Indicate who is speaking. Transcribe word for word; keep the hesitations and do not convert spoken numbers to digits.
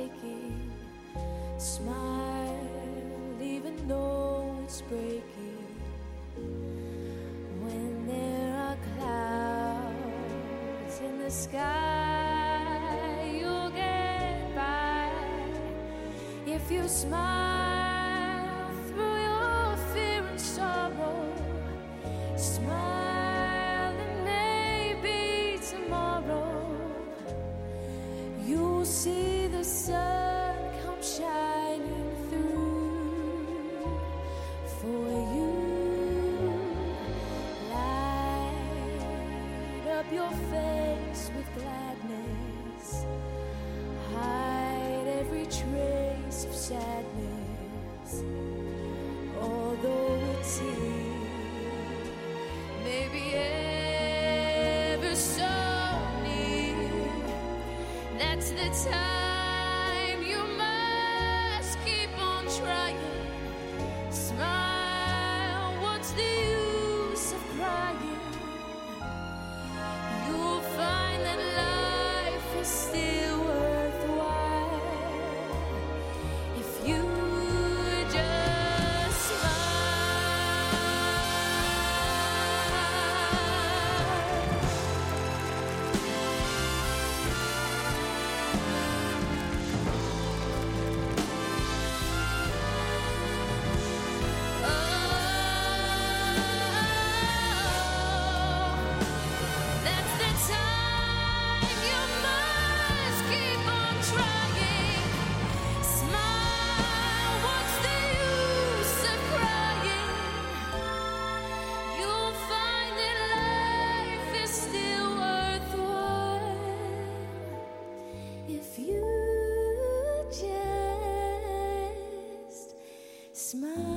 Speaker 1: taking. Smile even though it's breaking. When there are clouds in the sky, you'll get by if you smile through your fear and sorrow. Smile and maybe tomorrow you'll see the sun come shining through for you. Light up your face with gladness, hide every trace of sadness. Although it's here, maybe ever so near, that's the time you must keep on trying. Smile, what's the use of crying? You'll find that life is still worthwhile if you just if you just smile.